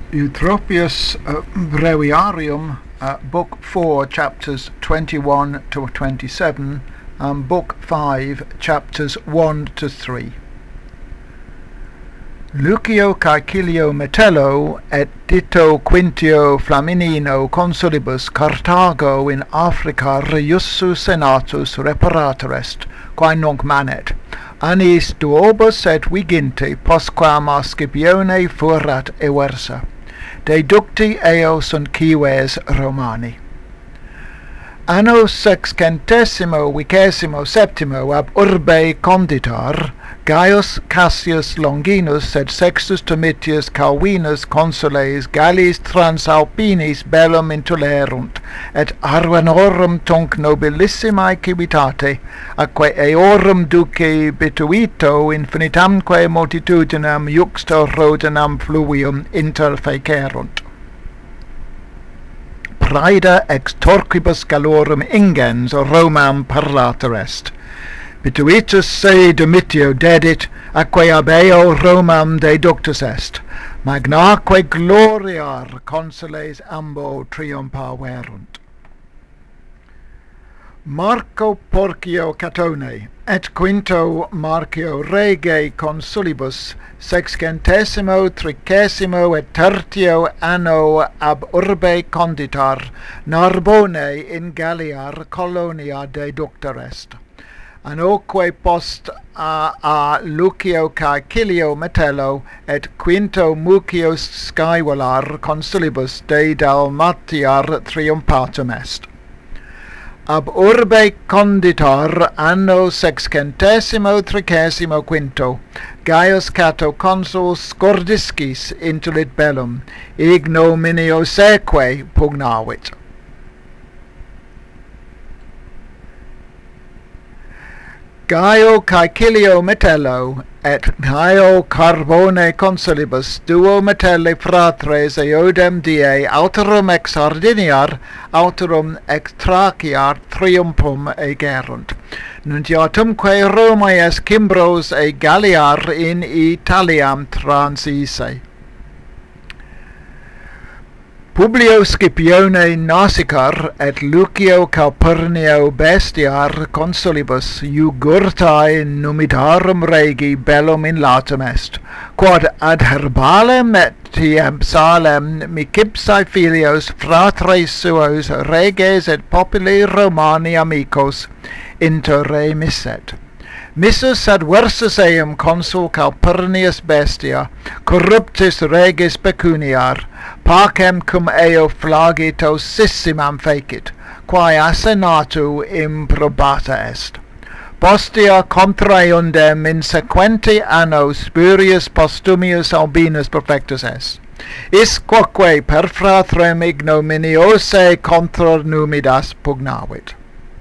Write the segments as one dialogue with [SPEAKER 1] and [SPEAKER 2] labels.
[SPEAKER 1] Eutropius Breviarium, Book 4, chapters 21 to 27, and Book 5, chapters 1 to 3. Lucio Caecilio Metello et Tito Quintio Flaminino consulibus Carthago in Africa reiussus senatus reparator est, quae nunc manet, annis duobus et viginte postquam a Scipione fuerat eversa, deducti eo sunt cives Romani. Anno sexcentesimo vicesimo septimo ab urbe conditar, Gaius Cassius Longinus et Sextus Domitius Calvinus consules Gallis Transalpinis bellum intolerunt, et Arvanorum tunc nobilissimae civitate, atque eorum duce bituito infinitamque multitudinem iuxto Rhodanam fluvium interfecerunt. Praeda ex torquibus Gallorum ingens Romam parlator est. Bituitus se Domitio dedit, atque ab eo Romam deductus est, magnaque gloriar consules ambo triumpaverunt. Marco Porcio Catone et Quinto Marcio Rege consulibus sexcentesimo tricesimo et tertio anno ab urbe conditar Narbone in Galliar colonia deductor est. Annoque post a Lucio Caecilio Metello et Quinto Mucio Scaevolar consulibus de Dalmatiar triumpatum est. Ab urbe conditar anno sexcentesimo tricesimo quinto, Gaius Cato consuls Scordiscis intulit bellum, ignominio seque pugnavit. Gaio Caecilio Metello et Gaio Carbone consulibus duo Metelli fratres eodem die alterum ex Sardiniar, alterum ex Thraciar triumphum egerunt. Nuntiatumque Romae Cimbros e Galliar in Italiam transisse. Publio Scipione Nasicar et Lucio Calpurnio Bestiar consulibus jugurtae numidarum regi bellum in latum est, quod ad herbalem et Salem micipsae filios fratres suos reges et populi Romani amicos inter re misset. Missus adversus eum consul Calpurnius Bestia, corruptus regis pecuniar, pacem cum eo flagito sissimam fecit, quae a senatu improbata est. Postea contra eundem in sequenti anno Spurius Postumius Albinus perfectus est. Is quoque per fratrem ignominiose contra numidas pugnavit.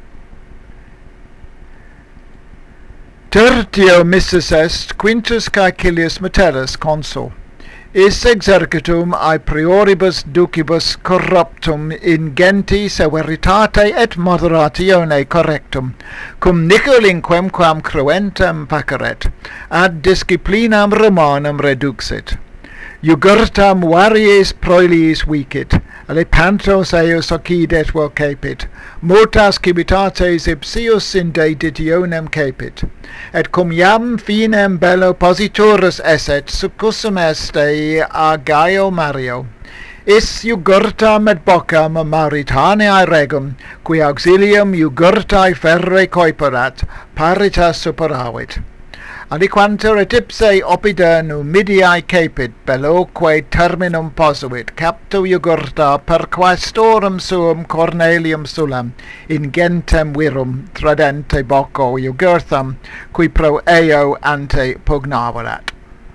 [SPEAKER 1] Tertio missus est Quintus Caecilius Metellus consul. Is exercitum a prioribus ducibus corruptum in genti severitate et moderatione correctum, cum Nicolinquem quam cruentem faceret, ad disciplinam Romanum reduxit. Jugurtam variis proiliis vicit, Alepantos eos occidet vel capit, multas civitates ipsius in deditionem capit, et cum iam finem bello positurus esset succusum est a Gaio Mario. Is jugurtam et boccam Mauritianae regum, qui auxilium jugurtae ferre coiperat, paritas superavit. Aliquantur et ipse opida numidiae capit, belloque terminum posuit, capto jugurta per quaestorum suum Cornelium Sulam, in gentem virum tradente bocco jugurtham, qui pro eo ante pugnavarat.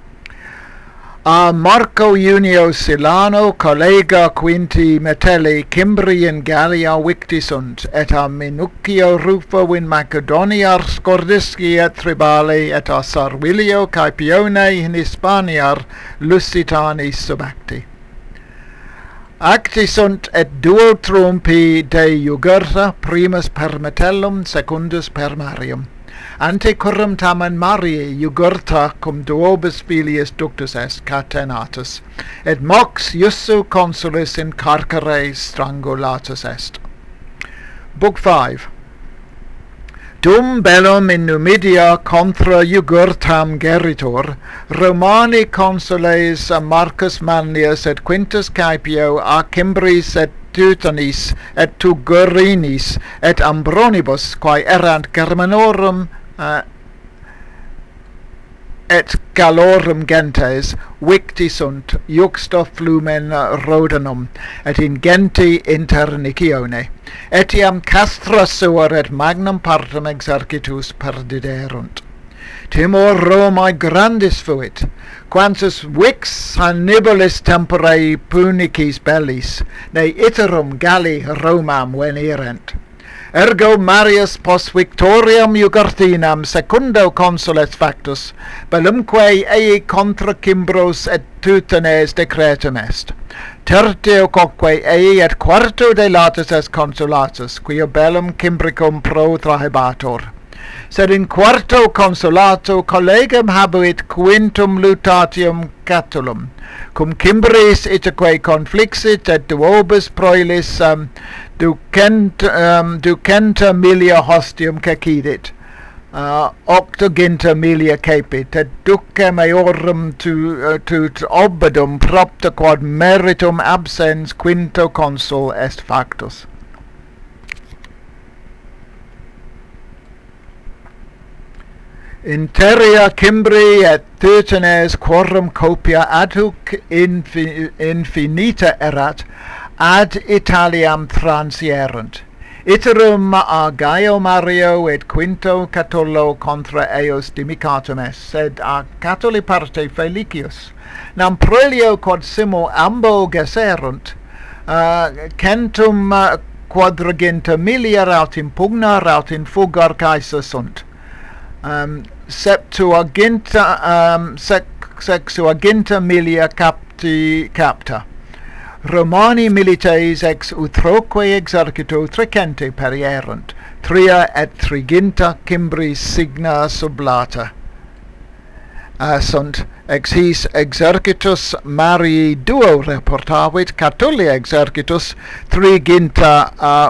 [SPEAKER 1] A Marco Junio Silano collega Quinti Metelli Cimbri in Gallia victi sunt, et a Minucio Rufo in Macedoniar Scordisci et Tribali, et a Sarvilio Caepione in Hispaniar Lusitanis subacti. Acti sunt et duo trumpi de jugurta, primus per Metellum, secundus per Marium. ante currum tamen Mariae jugurta cum duobus filius ductus est catenatus, et mox jussu consulis in carcere strangulatus est. Book 5. Dum bellum in Numidia contra jugurtam geritur, Romani consules Marcus Manlius et Quintus Caepio a Cimbris et Teutonis et Tugurinis et Ambronibus, quae erant Germanorum et Gallorum gentes victi sunt juxta flumen Rhodanum et in genti internicione, etiam castra suor et magnum partum exercitus perdiderunt. Timor Romae grandis fuit, quantus vix Hannibalis tempore punicis bellis, ne iterum Galli Romam venirent. Ergo Marius post victoriam Jugurthinam secundo consules factus, bellumque ei contra Cimbros et Teutones decretum est. Tertio quoque ei et quarto de latus est consulatus, quia bellum Cimbricum pro trahebator. Sed in quarto consulato collegam habuit quintum lutatium Catulum, cum Cimbris itaque conflixit et duobus proelis ducenta milia hostium cacidit, octoginta milia capit, et ducem eorum tut obedum propter quod meritum absens quinto consul est factus. Interia Cimbri et Teutones quorum copia adhuc infinita erat, ad Italiam transierunt. Iterum a Gaio Mario et Quinto Catullo contra eos dimicatum est, sed a Catuli parte Felicius. Nam proelio quod simo ambo gesserunt, centum quadraginta milia raut in pugna, raut in fugar caesa sunt. Sexuaginta milia capta. Romani milites ex utroque exercito trecente perierunt, tria et triginta Cimbris signa sublata. Sunt ex his exercitus Marii duo reportavit, Catuli exercitus triginta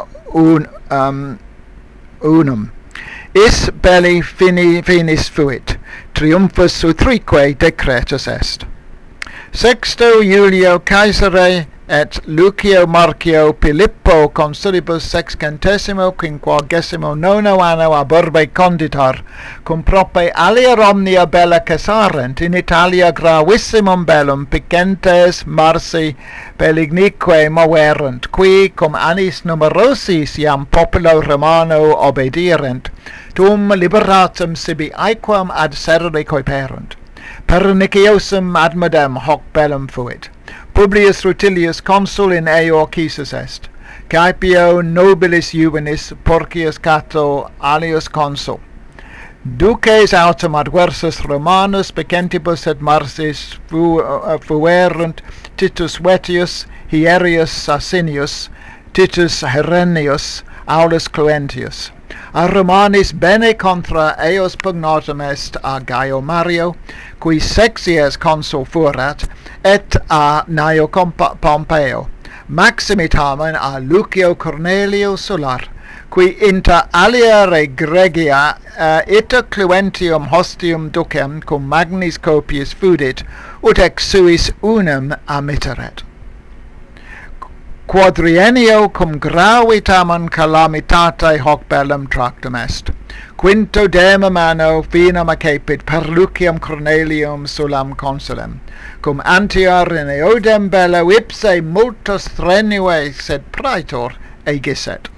[SPEAKER 1] unum. Is belli finis fuit, triumphus utrique decretus est. Sexto Julio Caesare et Lucio Marcio Pilippo consulibus sexcentesimo quinquagesimo nono anno ab urbe conditar, cum prope alia omnia bella cessarent in Italia gravissimum bellum picentes Marsi bellignique moverunt, qui cum annis numerosis iam populo Romano obedirent, tum liberatum sibi aequam ad serre coiperunt. Perniciosum admodem hoc bellum fuit. Publius Rutilius consul in eo Quisus est. Caepio nobilis juvenis Porcius Cato alius consul. Duces autem adversus Romanus pecentibus et Marsis fuerunt Titus Vetius, Hierius Asinius, Titus Herennius, Aulus Cluentius. A Romanis bene contra eos pugnatum est a Gaio Mario, qui sexies consul fuerat, et a Gnaeo Pompeo. Maximi tamen a Lucio Cornelio Sular, qui inter alia regregia ita Cluentium hostium ducem cum magnis copiis fudit, ut ex suis unum amitteret. Quadriennio cum gravitamen calamitate hoc bellum tractum est. Quinto demum anno finam accepit per Lucium Cornelium sulam consulem, cum antior in eodem bello ipse multos strenue sed praetor egisset.